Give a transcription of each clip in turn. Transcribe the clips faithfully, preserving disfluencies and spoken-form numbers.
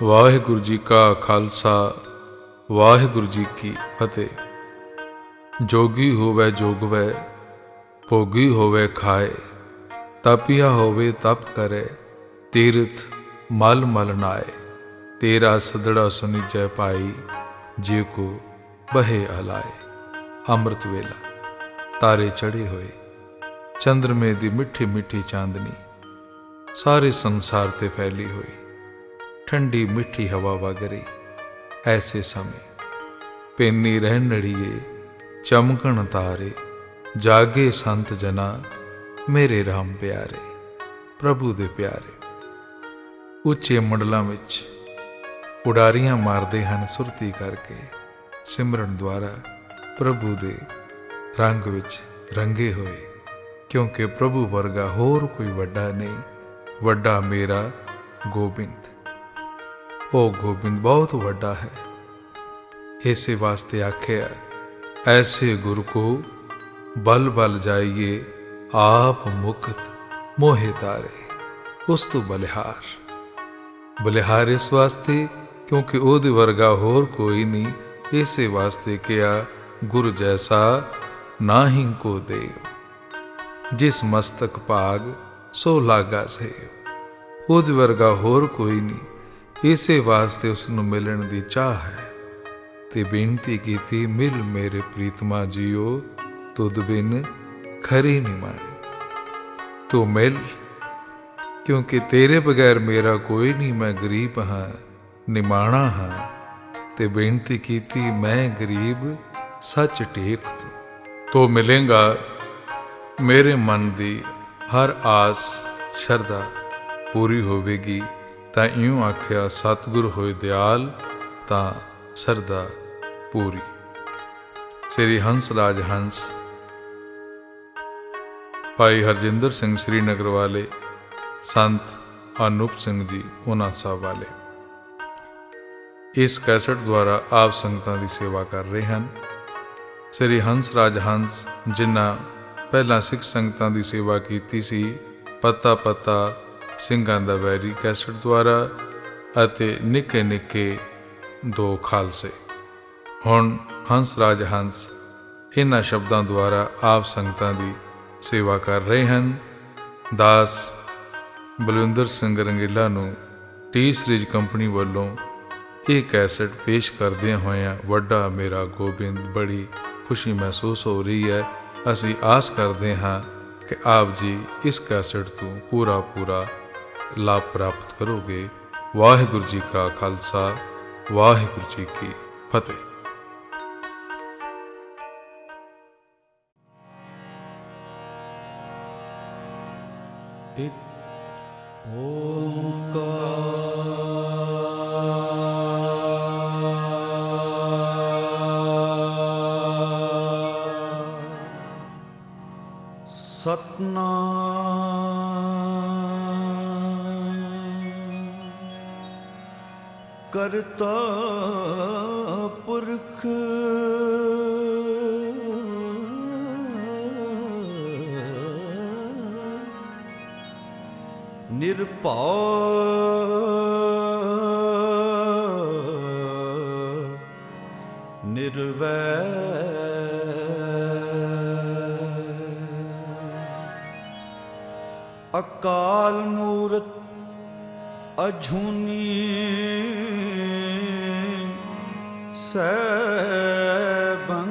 ਵਾਹਿਗੁਰੂ ਜੀ ਕਾ ਖਾਲਸਾ ਵਾਹਿਗੁਰੂ ਜੀ ਕੀ ਫਤਿਹ। ਜੋਗੀ ਹੋਵੇ ਜੋਗਵੈ, ਭੋਗੀ ਹੋਵੇ ਖਾਏ, ਤਪਿਆ ਹੋਵੇ ਤਪ ਕਰੇ, ਤੀਰਥ ਮਲ ਮਲ ਨਾਏ। ਤੇਰਾ ਸਦੜਾ ਸੁਨੀਜੈ ਪਾਈ, ਜੇ ਕੋ ਬਹੇ ਹਲਾਏ। ਅੰਮ੍ਰਿਤ ਵੇਲਾ, ਤਾਰੇ ਚੜੇ ਹੋਏ, ਚੰਦਰਮੇ ਦੀ ਮਿੱਠੀ ਮਿੱਠੀ ਚਾਂਦਨੀ ਸਾਰੇ ਸੰਸਾਰ ਤੇ ਫੈਲੀ ਹੋਈ, ਠੰਡੀ ਮਿੱਠੀ ਹਵਾ ਵਗ ਰਹੀ। ਐਸੇ ਸਮੇਂ ਪੈਨੀ ਰਹਿਣ ਨੜੀਏ, ਚਮਕਣ ਤਾਰੇ, ਜਾਗੇ ਸੰਤ ਜਨਾ ਮੇਰੇ ਰਾਮ ਪਿਆਰੇ। ਪ੍ਰਭੂ ਦੇ ਪਿਆਰੇ ਉੱਚੇ ਮੰਡਲਾਂ ਵਿੱਚ ਉਡਾਰੀਆਂ ਮਾਰਦੇ ਹਨ ਸੁਰਤੀ ਕਰਕੇ, ਸਿਮਰਨ ਦੁਆਰਾ ਪ੍ਰਭੂ ਦੇ ਰੰਗ ਵਿੱਚ ਰੰਗੇ ਹੋਏ। ਕਿਉਂਕਿ ਪ੍ਰਭੂ ਵਰਗਾ ਹੋਰ ਕੋਈ ਵੱਡਾ ਨਹੀਂ, ਵੱਡਾ ਮੇਰਾ ਗੋਬਿੰਦ। ਉਹ ਗੋਬਿੰਦ ਬਹੁਤ ਵੱਡਾ ਹੈ। ਇਸੇ ਵਾਸਤੇ ਆਖਿਆ, ਐਸੇ ਗੁਰ ਕੋ ਬਲ ਬਲ ਜਾਈਏ, ਆਪ ਮੁਕਤ ਮੋਹਿ ਤਾਰੇ। ਉਸ ਤੋਂ ਬਲਿਹਾਰ, ਬਲਿਹਾਰ ਇਸ ਵਾਸਤੇ ਕਿਉਂਕਿ ਉਹਦੇ ਵਰਗਾ ਹੋਰ ਕੋਈ ਨਹੀਂ। ਇਸੇ ਵਾਸਤੇ ਕਿਹਾ, ਗੁਰ ਜੈਸਾ ਨਾਹੀਂ ਕੋ ਦੇਵ, ਜਿਸ ਮਸਤਕ ਭਾਗ ਸੋ ਲਾਗਾ ਸੇ। ਉਹਦੇ ਵਰਗਾ ਹੋਰ ਕੋਈ ਨਹੀਂ। ਇਸੇ ਵਾਸਤੇ ਉਸ ਨੂੰ ਮਿਲਣ ਦੀ ਚਾਹ ਹੈ ਤੇ ਬੇਨਤੀ ਕੀਤੀ, ਮਿਲ ਮੇਰੇ ਪ੍ਰੀਤਮਾ ਜੀਓ, ਤੁਧ ਬਿਨ ਖਰੀ ਨਹੀਂ ਮਾਣੀ। ਤੂੰ ਮਿਲ, ਕਿਉਂਕਿ ਤੇਰੇ ਬਗੈਰ ਮੇਰਾ ਕੋਈ ਨਹੀਂ। ਮੈਂ ਗਰੀਬ ਹਾਂ, ਨਿਮਾਣਾ ਹਾਂ, ਤੇ ਬੇਨਤੀ ਕੀਤੀ, ਮੈਂ ਗਰੀਬ ਸੱਚ ਟੇਕ ਤੂੰ। ਤੂੰ ਮਿਲੇਗਾ, ਮੇਰੇ ਮਨ ਦੀ ਹਰ ਆਸ ਸ਼ਰਧਾ ਪੂਰੀ ਹੋਵੇਗੀ। ਤਾਂ ਇਉਂ ਆਖਿਆ, ਸਤਿਗੁਰ ਹੋਏ ਦਿਆਲ, ਤਾਂ ਸ਼ਰਧਾ ਪੂਰੀ। ਸ੍ਰੀ ਹੰਸ ਰਾਜ ਹੰਸ ਭਾਈ ਹਰਜਿੰਦਰ ਸਿੰਘ ਸ੍ਰੀਨਗਰ ਵਾਲੇ, ਸੰਤ ਅਨੂਪ ਸਿੰਘ ਜੀ ਉਹਨਾਂ ਸਾਹਿਬ ਵਾਲੇ ਇਸ ਕੈਸਟ ਦੁਆਰਾ ਆਪ ਸੰਗਤਾਂ ਦੀ ਸੇਵਾ ਕਰ ਰਹੇ ਹਨ। ਸ੍ਰੀ ਹੰਸ ਰਾਜ ਹੰਸ, ਜਿਨ੍ਹਾਂ ਪਹਿਲਾਂ ਸਿੱਖ ਸੰਗਤਾਂ ਦੀ ਸੇਵਾ ਕੀਤੀ ਸੀ, ਪਤਾ ਪਤਾ ਸਿੰਘਾਂ ਦਾ ਵੈਰੀ ਕੈਸਟ ਦੁਆਰਾ, ਅਤੇ ਨਿੱਕੇ ਨਿੱਕੇ ਦੋ ਖਾਲਸੇ। ਹੁਣ ਹੰਸ ਰਾਜ ਹੰਸ ਇਹਨਾਂ ਸ਼ਬਦਾਂ ਦੁਆਰਾ ਆਪ ਸੰਗਤਾਂ ਦੀ ਸੇਵਾ ਕਰ ਰਹੇ ਹਨ। ਦਾਸ ਬਲਵਿੰਦਰ ਸਿੰਘ ਰੰਗੀਲਾ ਨੂੰ ਟੀ ਸੀਰੀਜ਼ ਕੰਪਨੀ ਵੱਲੋਂ ਇਹ ਕੈਸਟ ਪੇਸ਼ ਕਰਦਿਆਂ ਹੋਇਆਂ ਵੱਡਾ ਮੇਰਾ ਗੋਬਿੰਦ ਬੜੀ ਖੁਸ਼ੀ ਮਹਿਸੂਸ ਹੋ ਰਹੀ ਹੈ। ਅਸੀਂ ਆਸ ਕਰਦੇ ਹਾਂ ਕਿ ਆਪ ਜੀ ਇਸ ਕੈਸਟ ਤੋਂ ਪੂਰਾ ਪੂਰਾ ਲਾਭ ਪ੍ਰਾਪਤ ਕਰੋਗੇ। ਵਾਹਿਗੁਰੂ ਜੀ ਕਾ ਖਾਲਸਾ ਵਾਹਿਗੁਰੂ ਜੀ ਕੀ ਫਤਿਹ। ਇੱਕ ਓੰਕਾਰ ਸਤਨਾਮ ਕਰਤਾ ਪੁਰਖ ਨਿਰਭਉ ਨਿਰਵੈਰ ਅਕਾਲ ਮੂਰਤ ਅਜੂਨੀ ਸੈਭੰ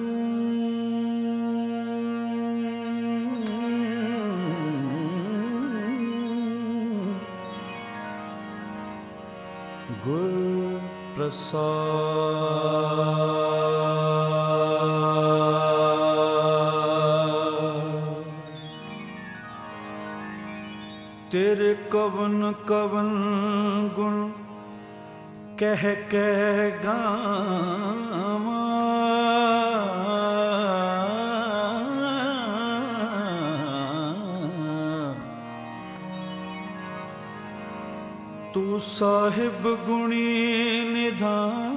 ਗੁਰ ਪ੍ਰਸਾਦ। ਤੇਰੇ ਕਵਨ ਕਵਨ ਗੁਣ ਕਹਿ ਕਹਿ ਗਾਵਾਂ, ਤੂੰ ਸਾਹਿਬ ਗੁਣੀ ਨਿਧਾਨ।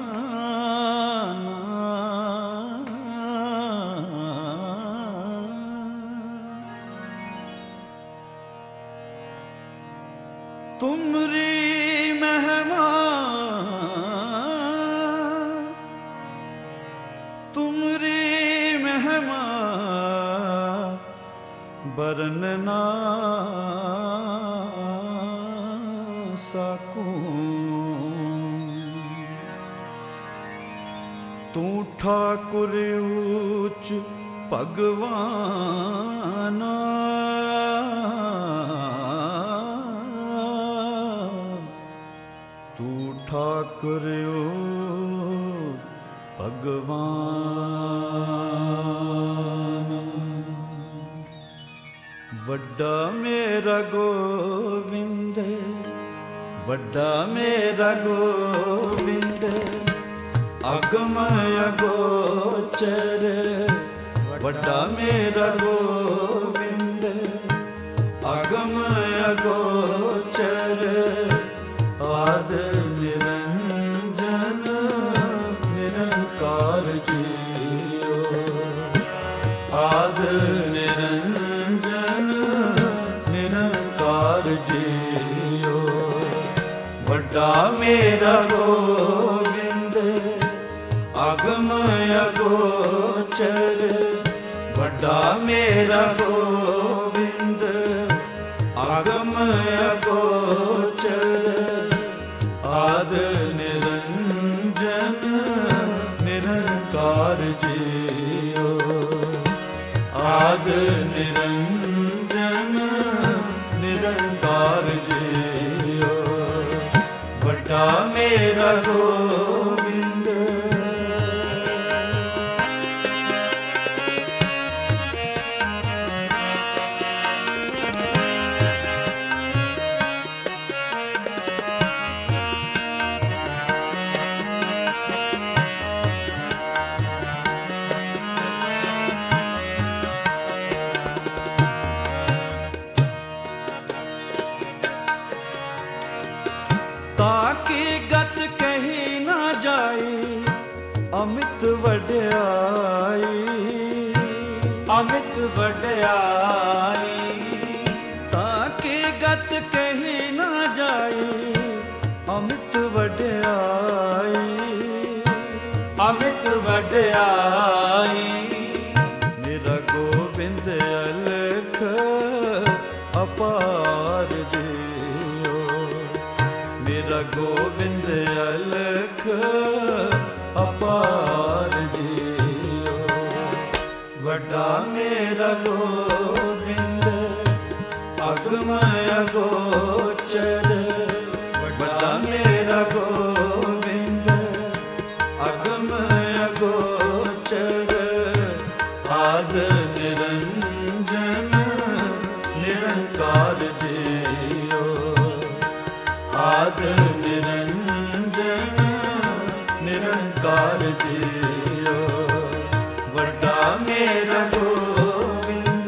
ਤੁਮਰੀ ਮਹਿਮਾ बरन ना सकूं। तू ठाकुर ऊच भगवान, तू ठाकुर ऊच भगवान। वड्डा मेरा गोविंद, वड्डा मेरा गोविंद, अगम अगोचर। वड्डा मेरा गोविंद, अगम अगोचर। आद निरंजन निरंकार जियो, आद निरंजन निरंकार जियो। वड्डा मेरा गोविंद, अगम अगोचर। वड्डा मेरा गोविंद, अगम अगोचर। आद निरंजन निरंकार जियो, आद निरंजन निरंकार जियो। वड्डा मेरा गोविंद। ताकि गत कही ना जाए अमित वड्याई, अमित वड्याई। ताकि गत कही ना जाए अमित वड्याई, अमित वड्याई। मेरा गोविंद अलख अपार जियो, मेरा गोविंद अलख अपार जियो। वड्डा मेरा गोविंद, अगम अगोचर। वड्डा मेरा गोविंद, अगम अगोचर। आद निरंजन निरंकार जियो, आद निरंजन निरंकार जियो। वड्डा मेरा गोविंद।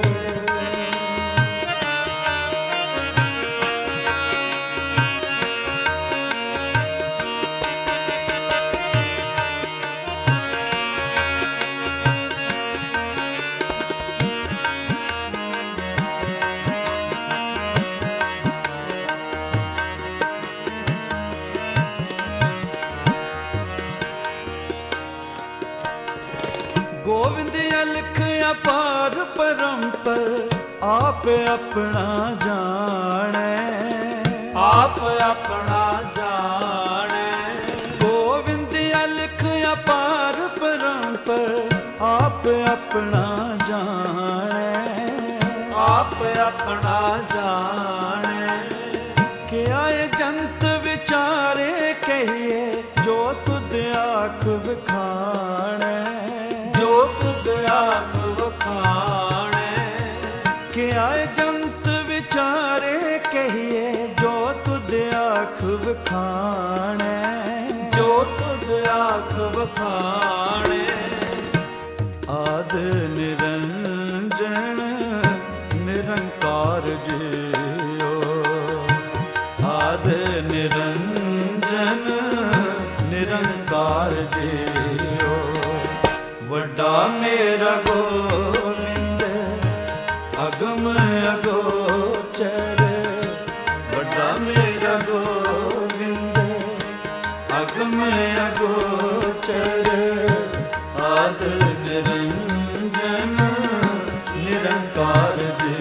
गोविंद अलख अपार परंपर, आप अपना जाने, आप अपना जाने। गोविंद अलख अपार परंपर, आप अपना जाने, आप अपना जाने। कि आए जंत विचारे कहिए जो तुद आँख विखाणे, जो तुद आँख वखाणे। कि आए जंत विचारे कहिए जो तुद आँख विखाणे, जो तुद आँख वखाणे। आद निरंजन निरंकार जियो, आद निरंजन निरंकार जियो। वड्डा मेरा गोविंद, अगम अगोचर। वड्डा मेरा गोविंद, अगम अगोचर। आद निरंजन निरंकार जियो।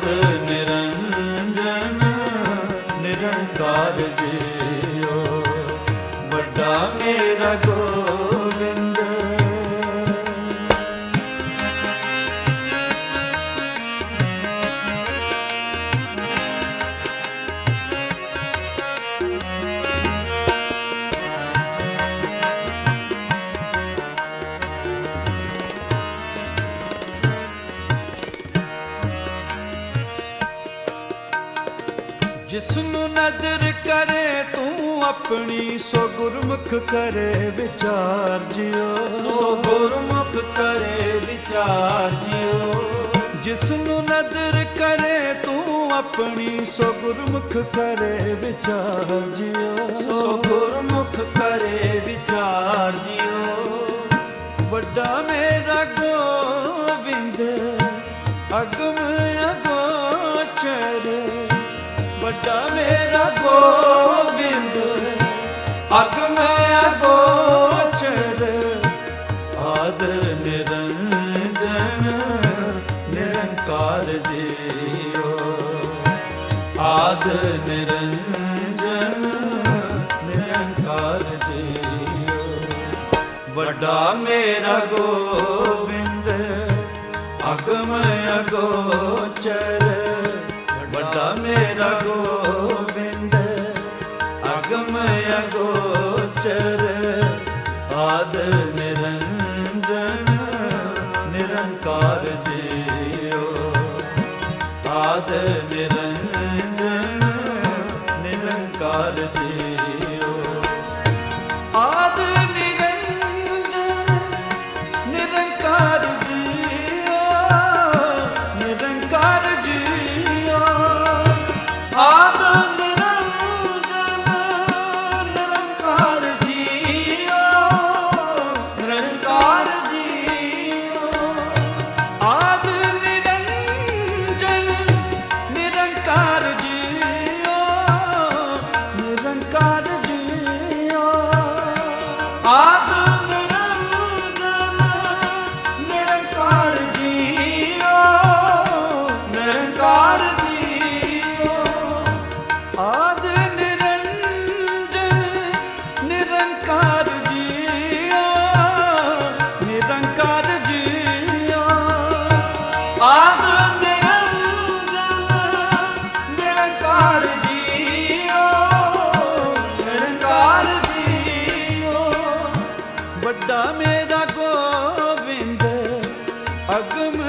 ਨਿਰੰਜਨ ਨਿਰੰਕਾਰ ਜੀਓ, ਵੱਡਾ ਮੇਰਾ ਗੋਬਿੰਦ। ਜਿਸਨੂੰ ਨਦਰ ਕਰੇ ਤੂੰ ਆਪਣੀ, ਸੋ ਗੁਰਮੁਖ ਕਰੇ ਵਿਚਾਰ ਜਿਓ, ਸੋ ਗੁਰਮੁਖ ਕਰੇ ਵਿਚਾਰ ਜਿਓ। ਜਿਸਨੂੰ ਨਦਰ ਕਰੇ ਤੂੰ ਆਪਣੀ, ਸੋ ਗੁਰਮੁਖ ਕਰੇ ਵਿਚਾਰ ਜਿਓ, ਸੋ ਗੁਰਮੁਖ ਕਰੇ ਵਿਚਾਰ ਜਿਓ। ਵੱਡਾ ਮੇਰਾ ਗੋਬਿੰਦ ਅਗਮ ਅਗੋਚਰ, ਵੱਡਾ ਮੇਰਾ ਗੋਬਿੰਦ ਅਗਮ ਅਗੋਚਰ, ਆਦ ਨਿਰੰਜਨ ਨਿਰੰਕਾਰ ਜੀਓ, ਆਦ ਨਿਰੰਜਨ ਨਿਰੰਕਾਰ ਜੀਓ, ਵੱਡਾ ਮੇਰਾ ਗੋਬਿੰਦ ਅਗਮ ਅਗੋਚਰ, ਵੱਡਾ ਮੇਰਾ ਗੋਬਿੰਦ ਅਗਮ ਅਗੋਚਰ, ਆਦ ਨਿਰੰਜਨ ਨਿਰੰਕਾਰ ਜੀਓ, ਆਦ ਨਿਰੰਜਨ ਨਿਰੰਕਾਰ ਜੀਓ, ਆਦ ਨਿਰੰਜਨ ਨਿਰੰਕਾਰ ਜੀਓ, ਨਿਰੰਕਾਰ ਜੀਓ, ਆਦ ਨਿਰੰਜਨ ਨਿਰੰਕਾਰ ਜੀਓ, ਨਿਰੰਕਾਰ ਜੀਓ, ਆਦ ਨਿਰੰਜਨ ਨਿਰੰਕਾਰ ਜੀਓ, ਨਿਰੰਕਾਰ ਜੀਓ, ਆਦ ਨਿਰੰਜਨ ਨਿਰੰਕਾਰ ਜੀਓ, ਨਿਰੰਕਾਰ ਜੀਓ, ਆਦ ਨਿਰੰਜਨ ਨਿਰੰਕਾਰ ਜੀਓ, ਨਿਰੰਕਾਰ ਜੀਓ, ਆਦ ਨਿਰੰਜਨ ਨਿਰੰਕਾਰ ਜੀਓ, ਨਿਰੰਕਾਰ ਜੀਓ, ਵੱਡਾ ਮੇਰਾ ਗੋਬਿੰਦ ਅਗਮ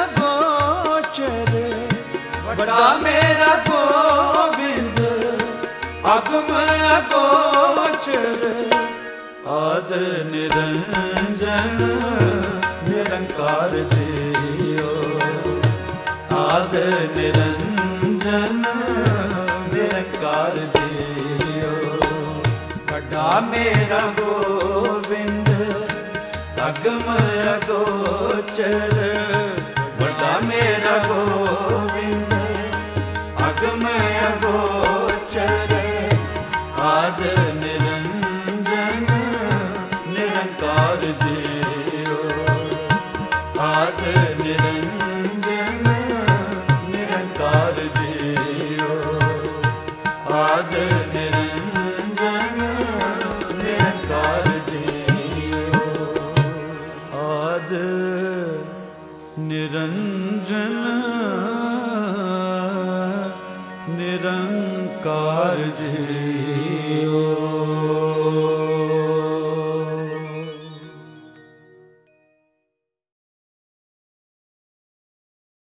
ਅਗੋਚਰ, ਵੱਡਾ ਮੇਰਾ ਗੋਬਿੰਦ ਅਗਮ ਅਗੋਚਰ, ਆਦ ਨਿਰੰਜਨ ਨਿਰੰਕਾਰ ਜੀਓ, ਆਦ ਨਿਰੰਜਨ ਨਿਰੰਕਾਰ ਜੀਓ, ਵੱਡਾ ਮੇਰਾ ਗੋਬਿੰਦ ਅਗਮ ਅਗੋਚਰ, ਵੱਡਾ ਮੇਰਾ ਗੋਬਿੰਦ ਅਗਮ ਅਗੋਚਰ, ਆਦ ਨਿਰੰਜਨ ਨਿਰੰਕਾਰ ਜੀਓ, ਆਦ ਨਿਰੰਜਨ ਨਿਰੰਕਾਰ ਜੀਓ, ਆਦ ਨਿਰੰਜਨ ਨਿਰੰਕਾਰ ਜੀਓ, ਆਦ ਨਿਰੰਜਨ ਨਿਰੰਕਾਰ ਜੀਓ।